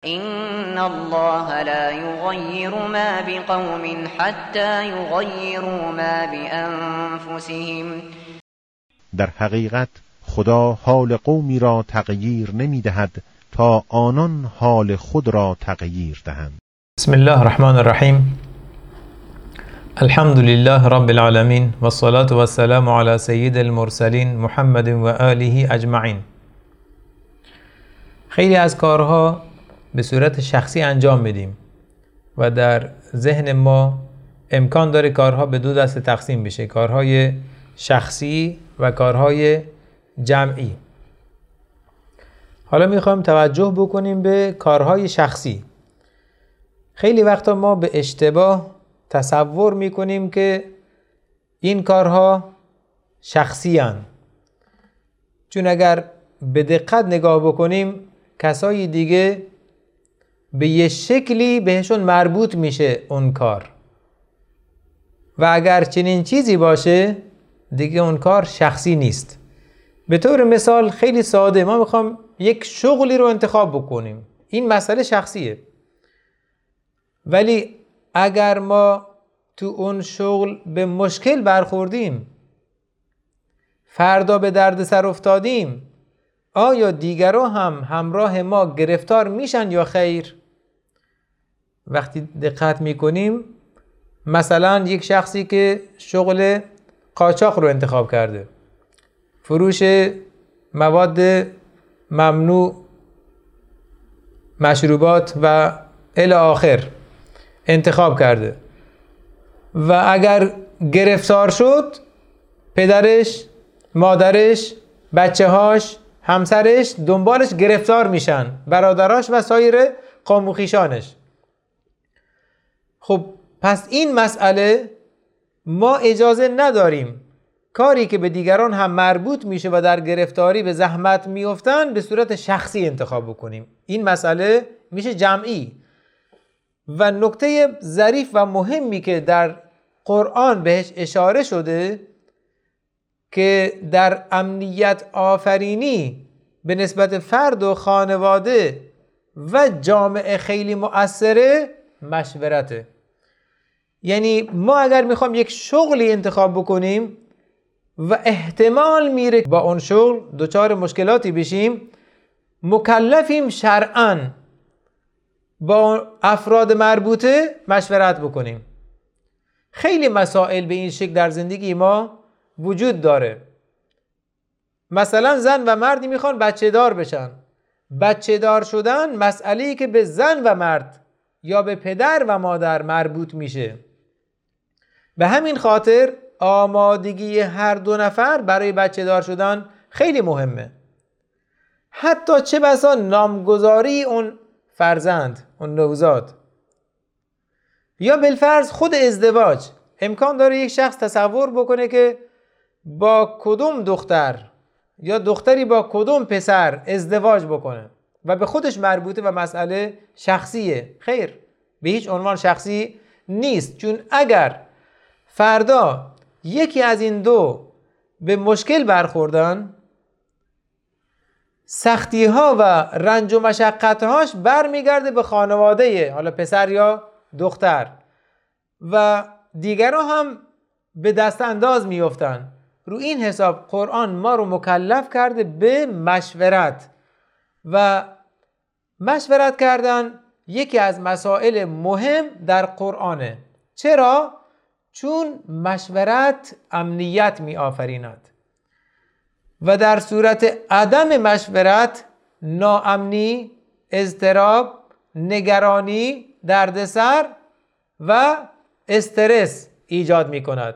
إن الله لا يغير ما بقوم حتى يغيروا ما بأنفسهم. در حقیقت خدا حال قومی را تغییر نمی دهد تا آنان حال خود را تغییر دهند. بسم الله الرحمن الرحیم. الحمد لله رب العالمین و الصلاة و السلام علی سید المرسلین محمد و آله اجمعین. خیلی از کارها به صورت شخصی انجام میدیم و در ذهن ما امکان داره کارها به دو دسته تقسیم بشه، کارهای شخصی و کارهای جمعی. حالا میخوایم توجه بکنیم به کارهای شخصی. خیلی وقتا ما به اشتباه تصور میکنیم که این کارها شخصی هستند، چون اگر به دقت نگاه بکنیم کسای دیگه به یه شکلی بهشون مربوط میشه اون کار و اگر چنین چیزی باشه دیگه اون کار شخصی نیست. به طور مثال خیلی ساده، ما میخوام یک شغلی رو انتخاب بکنیم، این مسئله شخصیه، ولی اگر ما تو اون شغل به مشکل برخوردیم، فردا به دردسر افتادیم، آیا دیگران هم همراه ما گرفتار میشن یا خیر؟ وقتی دقت میکنیم مثلا یک شخصی که شغل قاچاق رو انتخاب کرده، فروش مواد ممنوع، مشروبات و الی آخر انتخاب کرده و اگر گرفتار شد پدرش، مادرش، بچه‌هاش، همسرش دنبالش گرفتار میشن، برادراش و سایر قوم و خویشانش. خب پس این مسئله ما اجازه نداریم کاری که به دیگران هم مربوط میشه و در گرفتاری به زحمت میافتن به صورت شخصی انتخاب بکنیم. این مسئله میشه جمعی. و نکته ظریف و مهمی که در قرآن بهش اشاره شده که در امنیت آفرینی به نسبت فرد و خانواده و جامعه خیلی مؤثره، مشورته. یعنی ما اگر میخوام یک شغلی انتخاب بکنیم و احتمال میره با اون شغل دچار مشکلاتی بشیم، مکلفیم شرعاً با افراد مربوطه مشورت بکنیم. خیلی مسائل به این شکل در زندگی ما وجود داره. مثلا زن و مردی میخوان بچه دار بشن. بچه دار شدن مسئله‌ای که به زن و مرد یا به پدر و مادر مربوط میشه. به همین خاطر آمادگی هر دو نفر برای بچه دار شدن خیلی مهمه. حتی چه بسا نامگذاری اون فرزند، اون نوزاد، یا بالفرض خود ازدواج. امکان داره یک شخص تصور بکنه که با کدوم دختر یا دختری با کدوم پسر ازدواج بکنه و به خودش مربوطه و مسئله شخصیه. خیر، به هیچ عنوان شخصی نیست، چون اگر فردا یکی از این دو به مشکل برخوردن، سختی ها و رنج و مشقت هاش برمیگرده به خانواده، حالا پسر یا دختر، و دیگران هم به دست انداز میافتن. رو این حساب قرآن ما رو مکلف کرده به مشورت و مشورت کردن یکی از مسائل مهم در قرآنه. چرا؟ چون مشورت امنیت می آفریند و در صورت عدم مشورت ناامنی، اضطراب، نگرانی، دردسر و استرس ایجاد می کند.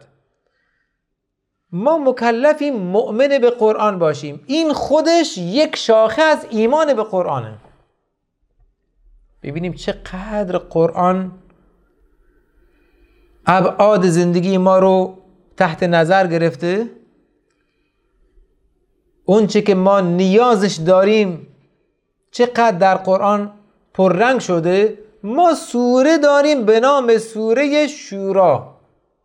ما مکلفیم مؤمن به قرآن باشیم. این خودش یک شاخه از ایمان به قرآنه. ببینیم چقدر قرآن ابعاد زندگی ما رو تحت نظر گرفته. اون چه که ما نیازش داریم چقدر در قرآن پررنگ شده. ما سوره داریم به نام سوره شورا.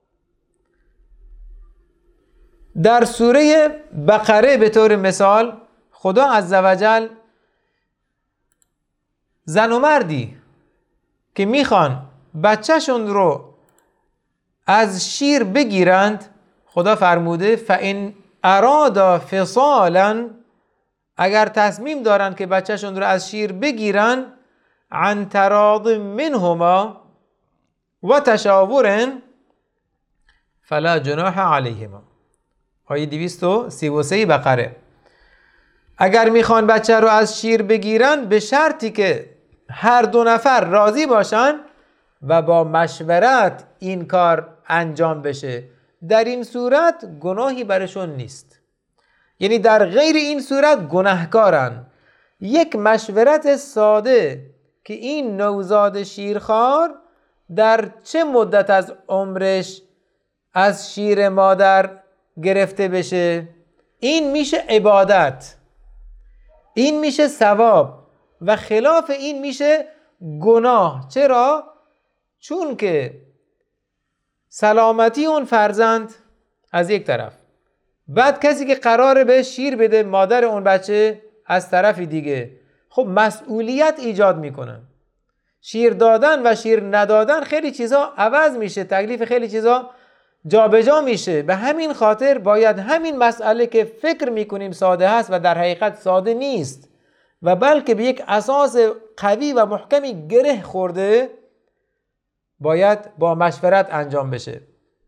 در سوره بقره به طور مثال خدا عزوجل زن و مردی که میخوان بچهشون رو از شیر بگیرند، خدا فرموده فَإِنْ أَرَادَ فِصَالًا، اگر تصمیم دارن که بچهشون رو از شیر بگیرن، عن تراض منهما و تشاور فلا جناح علیهما. آیه 233 بقره. اگر میخوان بچه رو از شیر بگیرن به شرطی که هر دو نفر راضی باشن و با مشورت این کار انجام بشه، در این صورت گناهی برشون نیست. یعنی در غیر این صورت گناهکارن. یک مشورت ساده که این نوزاد شیرخوار در چه مدت از عمرش از شیر مادر گرفته بشه، این میشه عبادت، این میشه ثواب، و خلاف این میشه گناه. چرا؟ چون که سلامتی اون فرزند از یک طرف، بعد کسی که قراره به شیر بده مادر اون بچه از طرف دیگه، خب مسئولیت ایجاد میکنه. شیر دادن و شیر ندادن خیلی چیزا عوض میشه، تکلیف خیلی چیزا جابجا میشه. به همین خاطر باید همین مسئله که فکر میکنیم ساده هست و در حقیقت ساده نیست و بلکه به یک اساس قوی و محکمی گره خورده، باید با مشورت انجام بشه.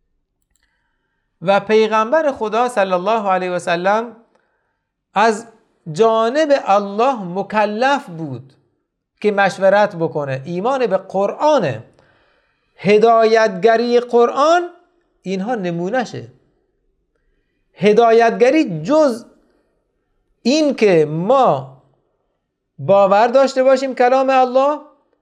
و پیغمبر خدا صلی الله علیه و سلم از جانب الله مکلف بود که مشورت بکنه. ایمان به قرآنه، هدایتگری قرآن اینها نمونشه. هدایتگری جز این که ما باور داشته باشیم کلام الله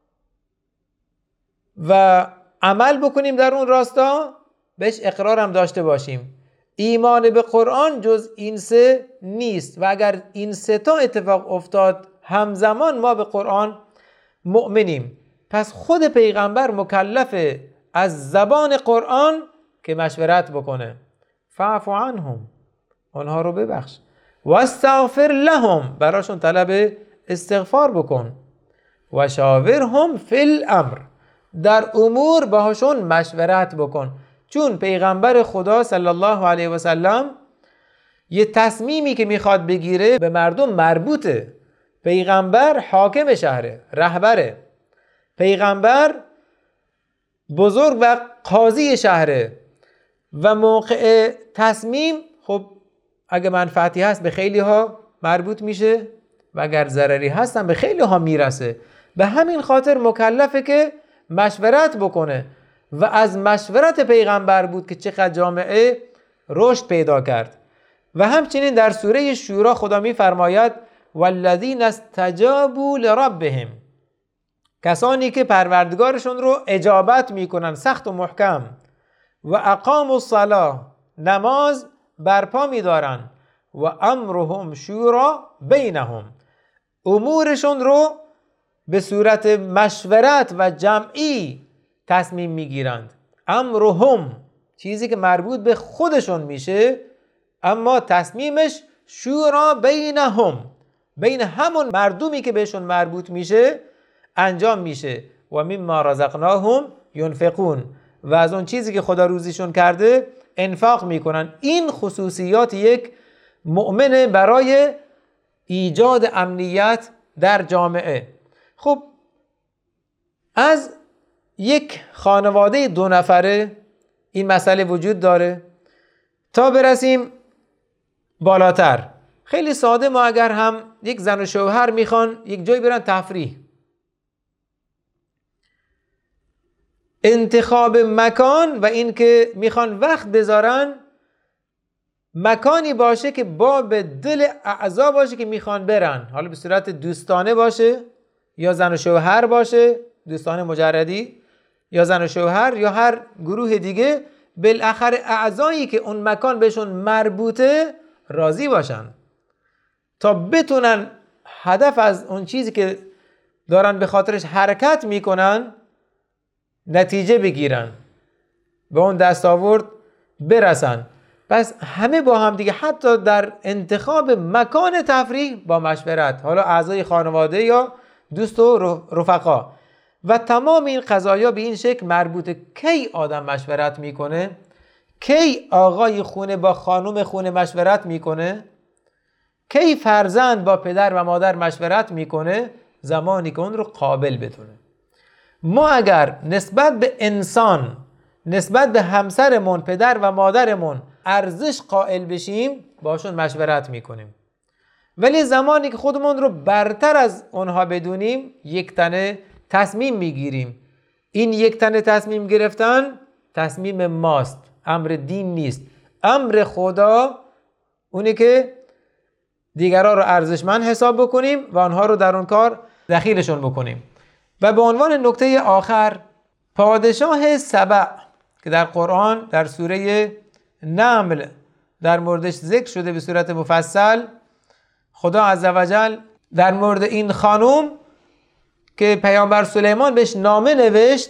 و عمل بکنیم در اون راستا، بهش اقرار هم داشته باشیم. ایمان به قرآن جز این سه نیست و اگر این سه تا اتفاق افتاد همزمان ما به قرآن مؤمنیم. پس خود پیغمبر مکلفه از زبان قرآن که مشورت بکنه. فاعف عنهم، اونها رو ببخش. و استغفر لهم، براشون طلب استغفار بکن. و شاورهم فی الامر، در امور باهاشون مشورت بکن. چون پیغمبر خدا صلی الله علیه و سلم یه تصمیمی که میخواد بگیره به مردم مربوطه. پیغمبر حاکم شهره، رهبره. پیغمبر بزرگ و قاضی شهره و موقع تصمیم خب اگه منفعتی هست به خیلی ها مربوط میشه و اگر ضرری هستن به خیلی ها میرسه. به همین خاطر مکلفه که مشورت بکنه و از مشورت پیغمبر بود که چقدر جامعه رشد پیدا کرد. و همچنین در سوره شورا خدا میفرماید والذین استجابوا لربهم، کسانی که پروردگارشون رو اجابت میکنن سخت و محکم، و اقاموا الصلاة، نماز برپا میدارن، و امرهم شورا بینهم، امورشون رو به صورت مشورت و جمعی تصمیم میگیرند. امرهم چیزی که مربوط به خودشون میشه، اما تصمیمش شورا بینهم، بین همون مردمی که بهشون مربوط میشه انجام میشه. و مما رزقناهم ينفقون، و از اون چیزی که خدا روزیشون کرده انفاق میکنن. این خصوصیات یک مؤمن برای ایجاد امنیت در جامعه. خب از یک خانواده 2 نفره این مسئله وجود داره تا برسیم بالاتر. خیلی ساده، ما اگر هم یک زن و شوهر میخوان یک جایی برن تفریح، انتخاب مکان و این که میخوان وقت بذارن مکانی باشه که باب دل اعضا باشه که میخوان برن، حالا به صورت دوستانه باشه یا زن و شوهر باشه، دوستانه مجردی یا زن و شوهر یا هر گروه دیگه، بالاخره اعضایی که اون مکان بهشون مربوطه راضی باشن تا بتونن هدف از اون چیزی که دارن به خاطرش حرکت میکنن نتیجه بگیرن، به اون دستاورد برسن. پس همه با هم دیگه حتی در انتخاب مکان تفریح با مشورت، حالا اعضای خانواده یا دوست و رفقا. و تمام این قضایا به این شکل مربوطه. کی آدم مشورت میکنه؟ کی آقای خونه با خانم خونه مشورت میکنه؟ کی فرزند با پدر و مادر مشورت میکنه؟ زمانی که اون رو قابل بدونه. ما اگر نسبت به انسان، نسبت به همسرمون، پدر و مادرمون ارزش قائل بشیم، باشون مشورت میکنیم. ولی زمانی که خودمون رو برتر از اونها بدونیم، یک تنه تصمیم میگیریم. این یک تنه تصمیم گرفتن تصمیم ماست، امر دین نیست. امر خدا اونه که دیگران رو ارزشمند حساب بکنیم و آنها رو در اون کار دخیلشون بکنیم. و به عنوان نکته آخر، پادشاه سبع که در قرآن در سوره نمل در موردش ذکر شده به صورت مفصل، خدا عزوجل در مورد این خانم که پیامبر سلیمان بهش نامه نوشت،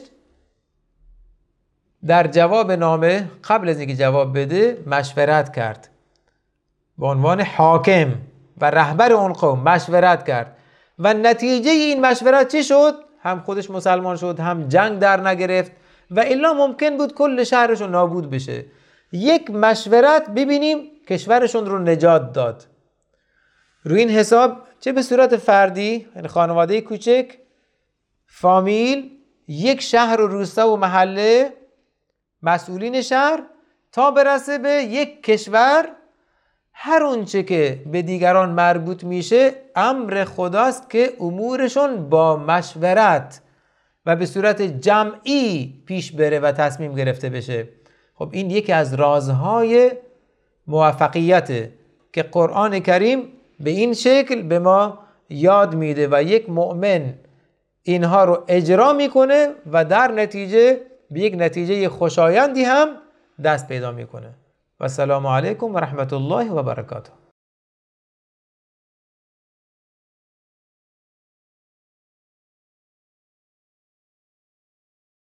در جواب نامه قبل از اینکه جواب بده مشورت کرد. به عنوان حاکم و رهبر اون قوم مشورت کرد و نتیجه این مشورت چی شد؟ هم خودش مسلمان شد، هم جنگ در نگرفت و الا ممکن بود کل شهرشون نابود بشه. یک مشورت ببینیم کشورشون رو نجات داد. روی این حساب چه به صورت فردی، یعنی خانواده کوچک، فامیل، یک شهر و روستا و محله، مسئولین شهر، تا برسه به یک کشور، هر اونچه که به دیگران مربوط میشه امر خداست که امورشون با مشورت و به صورت جمعی پیش بره و تصمیم گرفته بشه. خب این یکی از رازهای موفقیته که قرآن کریم به این شکل به ما یاد میده و یک مؤمن اینها رو اجرا میکنه و در نتیجه به یک نتیجه خوشایندی هم دست پیدا میکنه. و السلام علیکم و رحمت الله و برکاته.